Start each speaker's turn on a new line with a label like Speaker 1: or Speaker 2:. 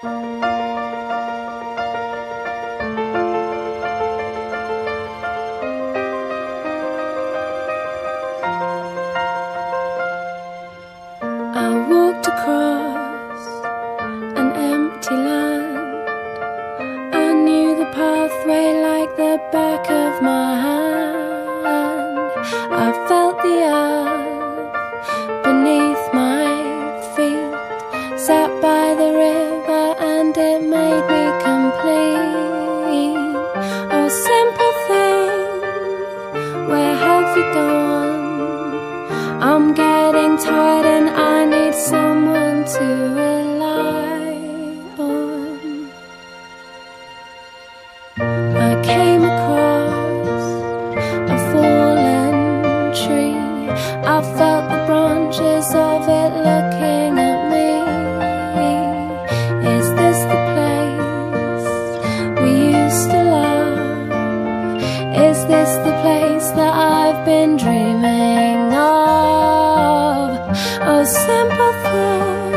Speaker 1: I walked across an empty land. I knew the pathway like the back of my hand. I felt the earth beneath my feet, sat by the river and it made me complete. Oh, simple thing, where have you gone? I'm getting tired and I need someone to rely on. I came across a fallen tree. I felt the branches of it looking at me. Is this the place we used to love? Is this the place that I've been dreaming of? Oh, simple thing,